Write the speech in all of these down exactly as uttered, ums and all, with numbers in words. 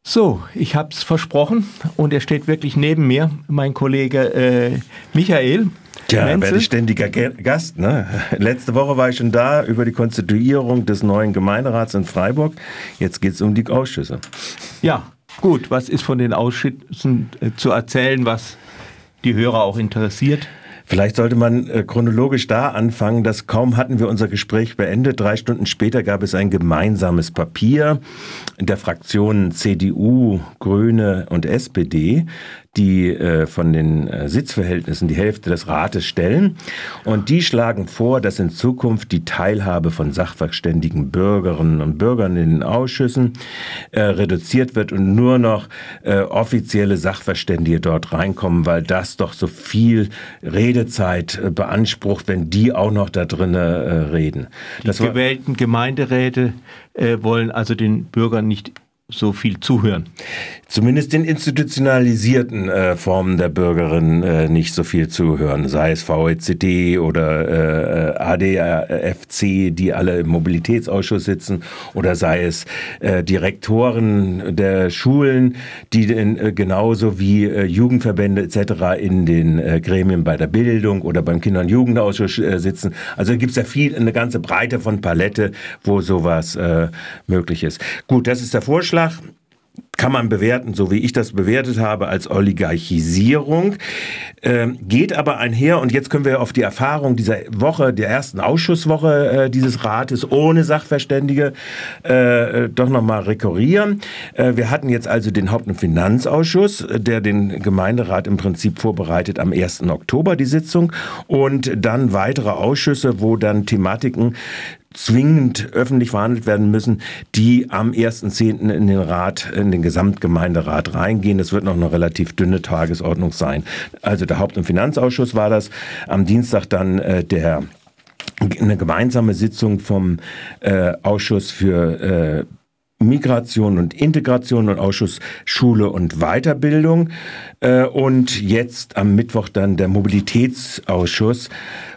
So, ich habe es versprochen und er steht wirklich neben mir, mein Kollege äh, Michael. Tja, werde ich ständiger Gast. Ne? Letzte Woche war ich schon da über die Konstituierung des neuen Gemeinderats in Freiburg. Jetzt geht es um die Ausschüsse. Ja, gut. Was ist von den Ausschüssen äh, zu erzählen, was die Hörer auch interessiert? Vielleicht sollte man äh, chronologisch da anfangen, dass kaum hatten wir unser Gespräch beendet. Drei Stunden später gab es ein gemeinsames Papier der Fraktionen C D U, Grüne und S P D, die äh, von den äh, Sitzverhältnissen die Hälfte des Rates stellen. Und die schlagen vor, dass in Zukunft die Teilhabe von sachverständigen Bürgerinnen und Bürgern in den Ausschüssen äh, reduziert wird und nur noch äh, offizielle Sachverständige dort reinkommen, weil das doch so viel Redezeit äh, beansprucht, wenn die auch noch da drin äh, reden. Die das gewählten Gemeinderäte äh, wollen also den Bürgern nicht so viel zuhören. Zumindest den institutionalisierten äh, Formen der Bürgerin äh, nicht so viel zuhören, sei es V E C D oder äh, A D F C, die alle im Mobilitätsausschuss sitzen, oder sei es äh, Direktoren der Schulen, die in, äh, genauso wie äh, Jugendverbände et cetera in den äh, Gremien bei der Bildung oder beim Kinder- und Jugendausschuss äh, sitzen. Also gibt es ja viel, eine ganze Breite von Palette, wo sowas äh, möglich ist. Gut, das ist der Vorschlag. Kann man bewerten, so wie ich das bewertet habe, als Oligarchisierung, ähm, geht aber einher, und jetzt können wir auf die Erfahrung dieser Woche, der ersten Ausschusswoche äh, dieses Rates ohne Sachverständige äh, doch nochmal rekurrieren. Äh, wir hatten jetzt also den Haupt- und Finanzausschuss, der den Gemeinderat im Prinzip vorbereitet am ersten Oktober, die Sitzung, und dann weitere Ausschüsse, wo dann Thematiken zwingend öffentlich verhandelt werden müssen, die am ersten zehnten in den Rat, in den Gesamtgemeinderat reingehen. Das wird noch eine relativ dünne Tagesordnung sein. Also der Haupt- und Finanzausschuss war das. Am Dienstag dann äh, der eine gemeinsame Sitzung vom äh, Ausschuss für äh, Migration und Integration und Ausschuss Schule und Weiterbildung. Äh, und jetzt am Mittwoch dann der Mobilitätsausschuss.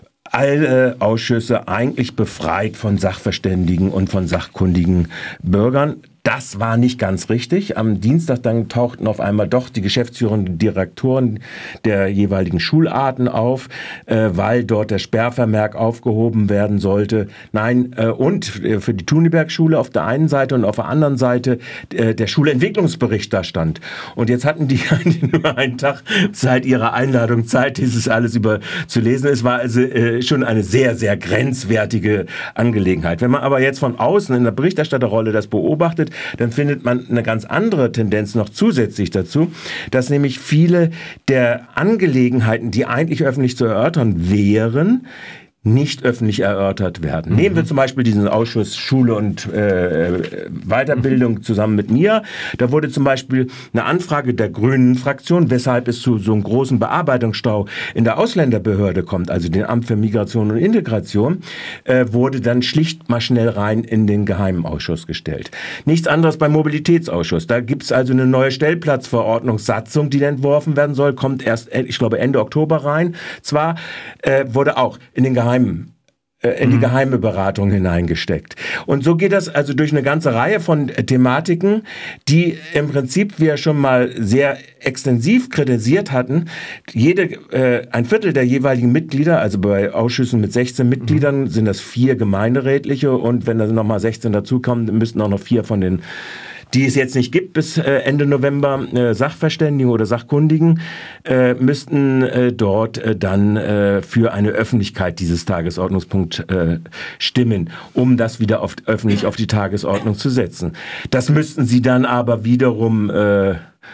Alle Ausschüsse eigentlich befreit von Sachverständigen und von sachkundigen Bürgern. Das war nicht ganz richtig. Am Dienstag dann tauchten auf einmal doch die geschäftsführenden Direktoren der jeweiligen Schularten auf, äh, weil dort der Sperrvermerk aufgehoben werden sollte. Nein, äh, und äh, für die Thuniberg-Schule auf der einen Seite und auf der anderen Seite äh, der Schulentwicklungsbericht da stand. Und jetzt hatten die nur einen Tag seit ihrer Einladung Zeit, dieses alles über zu lesen. Es war also äh, schon eine sehr, sehr grenzwertige Angelegenheit. Wenn man aber jetzt von außen in der Berichterstatterrolle das beobachtet, dann findet man eine ganz andere Tendenz noch zusätzlich dazu, dass nämlich viele der Angelegenheiten, die eigentlich öffentlich zu erörtern wären, nicht öffentlich erörtert werden. Mhm. Nehmen wir zum Beispiel diesen Ausschuss Schule und äh, Weiterbildung mhm. zusammen mit mir. Da wurde zum Beispiel eine Anfrage der Grünen-Fraktion, weshalb es zu so einem großen Bearbeitungsstau in der Ausländerbehörde kommt, also dem Amt für Migration und Integration, äh, wurde dann schlicht mal schnell rein in den Geheimen Ausschuss gestellt. Nichts anderes beim Mobilitätsausschuss. Da gibt es also eine neue Stellplatzverordnungssatzung, die entworfen werden soll, kommt erst, ich glaube, Ende Oktober rein. Zwar äh, wurde auch in den Geheimen in die geheime Beratung hineingesteckt. Und so geht das also durch eine ganze Reihe von Thematiken, die im Prinzip wir schon mal sehr extensiv kritisiert hatten. Jede, äh, ein Viertel der jeweiligen Mitglieder, also bei Ausschüssen mit sechzehn Mitgliedern, sind das vier Gemeinderätliche, und wenn da nochmal sechzehn dazukommen, müssten auch noch vier von den, die es jetzt nicht gibt bis äh, Ende November, äh, Sachverständigen oder Sachkundigen, äh, müssten äh, dort äh, dann äh, für eine Öffentlichkeit dieses Tagesordnungspunkt äh, stimmen, um das wieder auf, öffentlich auf die Tagesordnung zu setzen. Das müssten sie dann aber wiederum äh,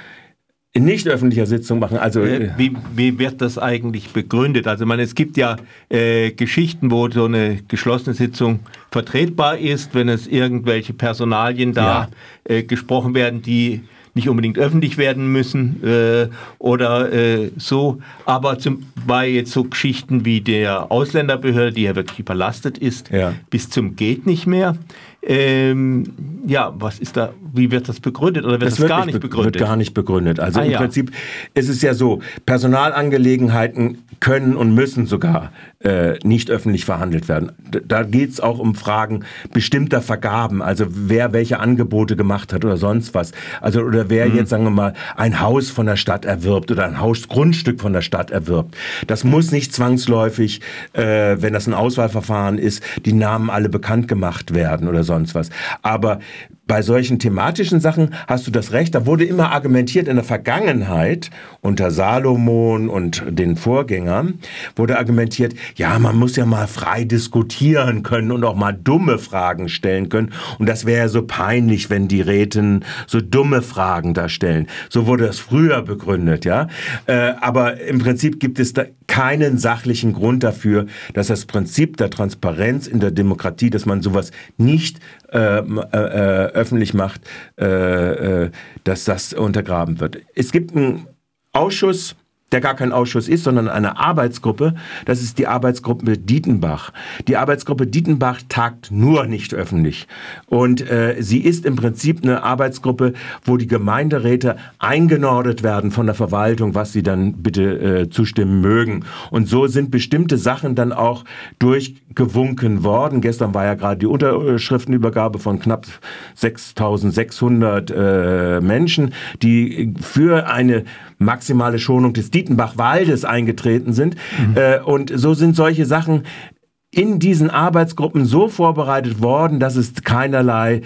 in nicht öffentlicher Sitzung machen. Also äh, wie, wie wird das eigentlich begründet? Also man, es gibt ja äh, Geschichten, wo so eine geschlossene Sitzung vertretbar ist, wenn es irgendwelche Personalien da ja. äh, gesprochen werden, die nicht unbedingt öffentlich werden müssen äh, oder äh, so. Aber zum, bei jetzt so Geschichten wie der Ausländerbehörde, die ja wirklich überlastet ist, ja. bis zum geht nicht mehr, Ähm, ja, was ist da, wie wird das begründet oder wird das, das wird gar nicht nicht begründet? Wird gar nicht begründet. Also ah, im ja. Prinzip ist es ja so, Personalangelegenheiten können und müssen sogar äh, nicht öffentlich verhandelt werden. Da geht es auch um Fragen bestimmter Vergaben, also wer welche Angebote gemacht hat oder sonst was. Also oder wer mhm. jetzt, sagen wir mal, ein Haus von der Stadt erwirbt oder ein Hausgrundstück von der Stadt erwirbt. Das muss nicht zwangsläufig, äh, wenn das ein Auswahlverfahren ist, die Namen alle bekannt gemacht werden oder sonst was. Aber bei solchen thematischen Sachen hast du das Recht, da wurde immer argumentiert in der Vergangenheit, unter Salomon und den Vorgängern, wurde argumentiert, ja, man muss ja mal frei diskutieren können und auch mal dumme Fragen stellen können. Und das wäre ja so peinlich, wenn die Räten so dumme Fragen da stellen. So wurde das früher begründet, ja. Äh, aber im Prinzip gibt es da keinen sachlichen Grund dafür, dass das Prinzip der Transparenz in der Demokratie, dass man sowas nicht äh, äh, öffentlich macht, äh, äh, dass das untergraben wird. Es gibt einen Ausschuss, der gar kein Ausschuss ist, sondern eine Arbeitsgruppe. Das ist die Arbeitsgruppe Dietenbach. Die Arbeitsgruppe Dietenbach tagt nur nicht öffentlich. Und äh, sie ist im Prinzip eine Arbeitsgruppe, wo die Gemeinderäte eingenordet werden von der Verwaltung, was sie dann bitte äh, zustimmen mögen. Und so sind bestimmte Sachen dann auch durchgewunken worden. Gestern war ja gerade die Unterschriftenübergabe von knapp sechstausendsechshundert äh, Menschen, die für eine maximale Schonung des Dietenbach-Waldes eingetreten sind. Mhm. Äh, und so sind solche Sachen in diesen Arbeitsgruppen so vorbereitet worden, dass es keinerlei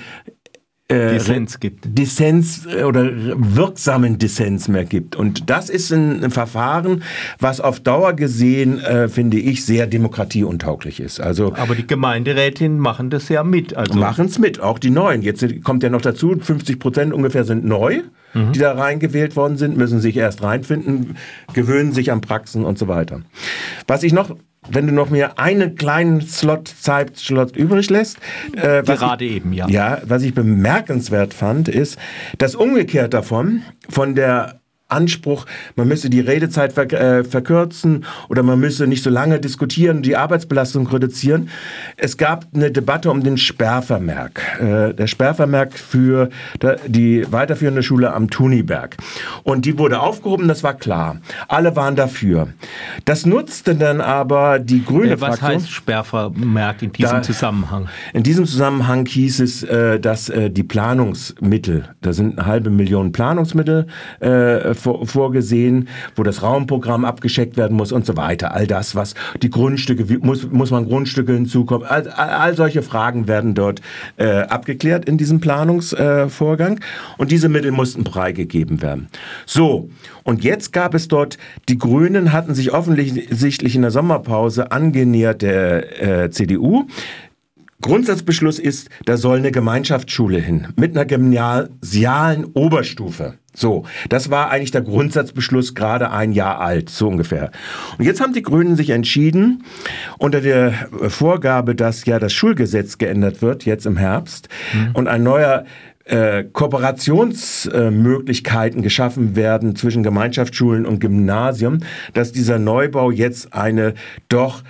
äh, Dissens gibt. Dissens oder wirksamen Dissens mehr gibt. Und das ist ein, ein Verfahren, was auf Dauer gesehen, äh, finde ich, sehr demokratieuntauglich ist. Also, aber die Gemeinderätinnen machen das ja mit. Also machen es mit, auch die Neuen. Jetzt kommt ja noch dazu, fünfzig Prozent ungefähr sind neu. Mhm. Die da reingewählt worden sind, müssen sich erst reinfinden, gewöhnen sich an Praxen und so weiter. Was ich noch, wenn du noch mir einen kleinen Slot, Zeitslot übrig lässt. Äh, Gerade ich, eben, ja. Ja, was ich bemerkenswert fand, ist, dass umgekehrt davon, von der Anspruch, man müsse die Redezeit ver- äh, verkürzen oder man müsse nicht so lange diskutieren, die Arbeitsbelastung reduzieren. Es gab eine Debatte um den Sperrvermerk. Äh, der Sperrvermerk für die weiterführende Schule am Thuniberg. Und die wurde aufgehoben, das war klar. Alle waren dafür. Das nutzte dann aber die grüne äh, was Fraktion. Was heißt Sperrvermerk in diesem da, Zusammenhang? In diesem Zusammenhang hieß es, äh, dass äh, die Planungsmittel, da sind eine halbe Million Planungsmittel äh, vorgesehen, wo das Raumprogramm abgescheckt werden muss und so weiter. All das, was die Grundstücke, wie, muss, muss man Grundstücke hinzukommen, all, all solche Fragen werden dort äh, abgeklärt in diesem Planungsvorgang äh, und diese Mittel mussten freigegeben werden. So, und jetzt gab es dort, die Grünen hatten sich offensichtlich in der Sommerpause angenähert der äh, C D U. Grundsatzbeschluss ist, da soll eine Gemeinschaftsschule hin, mit einer gymnasialen Oberstufe. So, das war eigentlich der Grundsatzbeschluss, gerade ein Jahr alt, so ungefähr. Und jetzt haben die Grünen sich entschieden, unter der Vorgabe, dass ja das Schulgesetz geändert wird, jetzt im Herbst, mhm. und ein neuer äh, Kooperationsmöglichkeiten äh, geschaffen werden zwischen Gemeinschaftsschulen und Gymnasium, dass dieser Neubau jetzt eine doch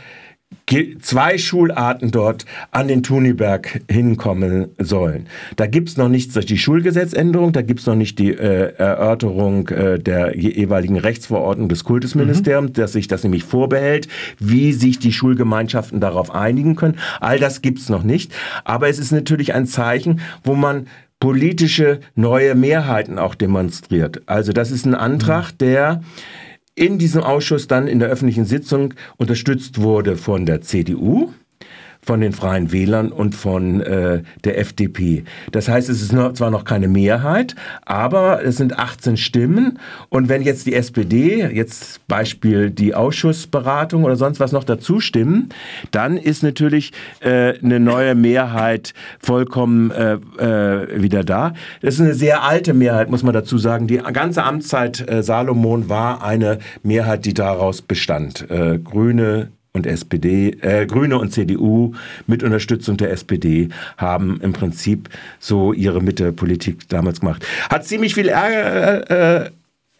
zwei Schularten dort an den Thuniberg hinkommen sollen. Da gibt's noch nichts durch die Schulgesetzänderung, da gibt's noch nicht die äh, Erörterung äh, der jeweiligen Rechtsverordnung des Kultusministeriums, mhm. dass sich das nämlich vorbehält, wie sich die Schulgemeinschaften darauf einigen können. All das gibt's noch nicht. Aber es ist natürlich ein Zeichen, wo man politische neue Mehrheiten auch demonstriert. Also das ist ein Antrag, der in diesem Ausschuss dann in der öffentlichen Sitzung unterstützt wurde von der C D U, von den Freien Wählern und von äh, der F D P. Das heißt, es ist noch, zwar noch keine Mehrheit, aber es sind achtzehn Stimmen. Und wenn jetzt die S P D, jetzt Beispiel die Ausschussberatung oder sonst was noch dazu stimmen, dann ist natürlich äh, eine neue Mehrheit vollkommen äh, äh, wieder da. Das ist eine sehr alte Mehrheit, muss man dazu sagen. Die ganze Amtszeit äh, Salomon war eine Mehrheit, die daraus bestand. Äh, Grüne und S P D, äh, Grüne und C D U mit Unterstützung der S P D haben im Prinzip so ihre Mitte-Politik damals gemacht. Hat ziemlich viel Ärger, äh,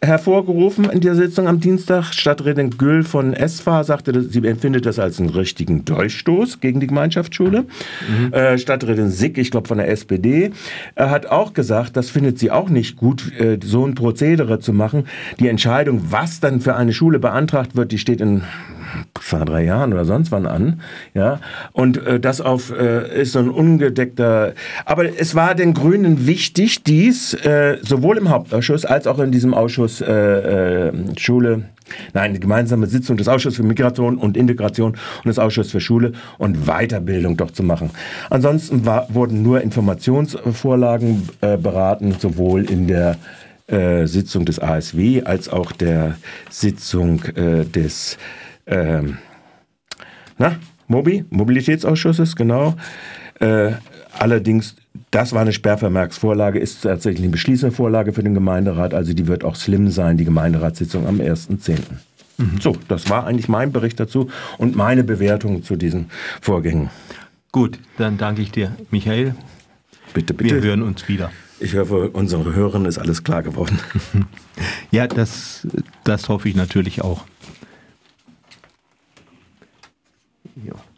hervorgerufen in der Sitzung am Dienstag. Stadträtin Güll von S V A sagte, sie empfindet das als einen richtigen Durchstoß gegen die Gemeinschaftsschule. Mhm. Äh, Stadträtin Sick, ich glaube von der S P D, äh, hat auch gesagt, das findet sie auch nicht gut, äh, so ein Prozedere zu machen. Die Entscheidung, was dann für eine Schule beantragt wird, die steht in zwei, drei Jahren oder sonst wann an. Ja? Und äh, das auf, äh, ist so ein ungedeckter... Aber es war den Grünen wichtig, dies äh, sowohl im Hauptausschuss als auch in diesem Ausschuss äh, äh, Schule... Nein, die gemeinsame Sitzung des Ausschusses für Migration und Integration und des Ausschusses für Schule und Weiterbildung doch zu machen. Ansonsten war, wurden nur Informationsvorlagen äh, beraten, sowohl in der äh, Sitzung des A S W als auch der Sitzung äh, des ähm, na, Mobi, Mobilitätsausschusses, genau. Äh, allerdings, das war eine Sperrvermerksvorlage, ist tatsächlich eine beschließende Vorlage für den Gemeinderat, also die wird auch slim sein, die Gemeinderatssitzung am ersten zehnten Mhm. So, das war eigentlich mein Bericht dazu und meine Bewertung zu diesen Vorgängen. Gut, dann danke ich dir, Michael. Bitte, bitte. Wir hören uns wieder. Ich hoffe, unsere Hörerinnen ist alles klar geworden. Ja, das, das hoffe ich natürlich auch. Ja.